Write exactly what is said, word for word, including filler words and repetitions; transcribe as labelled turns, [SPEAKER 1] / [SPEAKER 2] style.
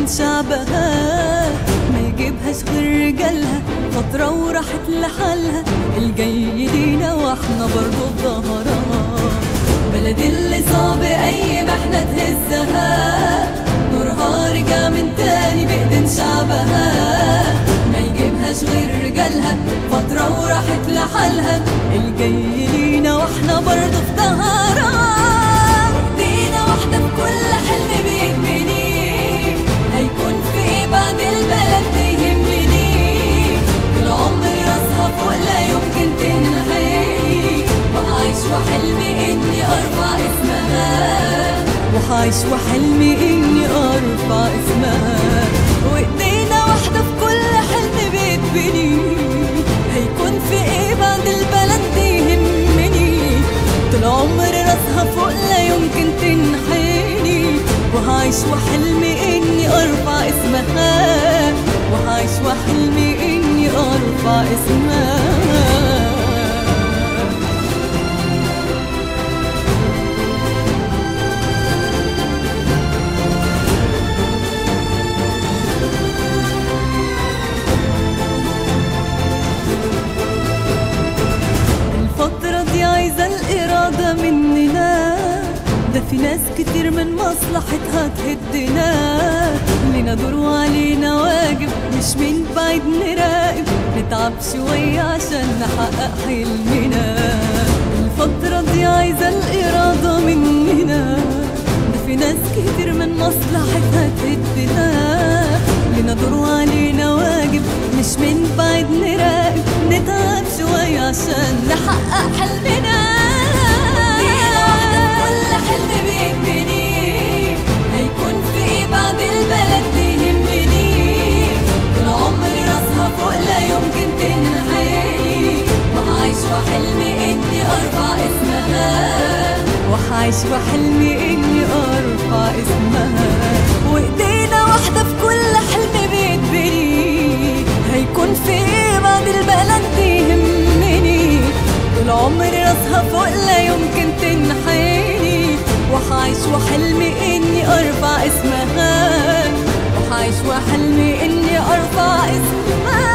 [SPEAKER 1] شعبها، ما يجيبهاش غير رجالها، فترة وراحت لحالها، الجاي لينا واحنا برضو بظهرها. بلد اللي صعب اي محنة تهزها، نورها رجع من تاني بايدين شعبها، ما يجيبهاش غير رجالها، فترة وراحت لحالها، الجاي لينا واحنا برضو في ظهرها. ايدينا واحدة في كل حلم بيهمني، هيكون في ايه بعد البلد دي يهمني، كل عمري راسها فوق لا يمكن تنحني، وعايش وحلمي اني ارفع اسمها، وعايش وحلمي اني ارفع اسمها. وايدينا واحدة في كل حلم بيتبني، هيكون في ايه بعد البلد دي يهمني، طول عمري راسها فوق لا يمكن تنحني، وعايش وحلمي اني ارفع اسمها، وعايش وحلمي اني ارفع اسمها. عايزة الإرادة مننا، ده في ناس كتير من مصلحتها تهدنا، لينا دور وعلينا واجب، مش من بعيد نراقب، نتعب شوية عشان نحقق حلمنا. الفترة دي عايزة الإرادة مننا، ده في ناس كتير من مصلحتها تهدنا، لينا دور وعلينا واجب، مش من بعيد نراقب، نتعب شوية عشان نحقق حلمنا. ليلة واحدة كل حلم بيهمني، هيكون في ايه بعد البلد دي يهمني، كل عمري راسها فوق لا يمكن تنحني، وعايش وحلمي اني ارفع اسمها، وعايش وحلمي اني ارفع اسمها. وايدينا واحدة في كل حلم بيتبني، هيكون في ايه بعد البلد دي يهمني، طول عمري راسها فوق لا يمكن تنحني، وعايش وحلمي اني ارفع اسمها، وعايش وحلمي اني ارفع اسمها.